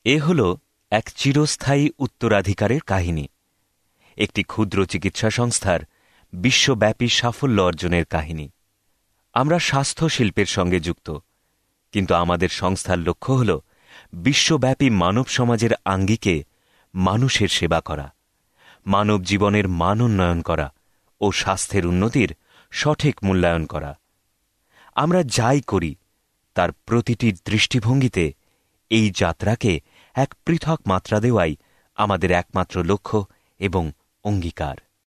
এ হল এক চিরস্থায়ী উত্তরাধিকারের কাহিনী, একটি ক্ষুদ্র চিকিৎসা সংস্থার বিশ্বব্যাপী সাফল্য অর্জনের কাহিনী। আমরা স্বাস্থ্য শিল্পের সঙ্গে যুক্ত, কিন্তু আমাদের সংস্থার লক্ষ্য হল বিশ্বব্যাপী মানব সমাজের আঙ্গিকে মানুষের সেবা করা, মানব জীবনের মান উন্নয়ন করা ও স্বাস্থ্যের উন্নতির সঠিক মূল্যায়ন করা। আমরা যাই করি তার প্রতিটি দৃষ্টিভঙ্গিতে এই যাত্রাকে এক পৃথক মাত্রা দেওয়াই আমাদের একমাত্র লক্ষ্য এবং অঙ্গীকার।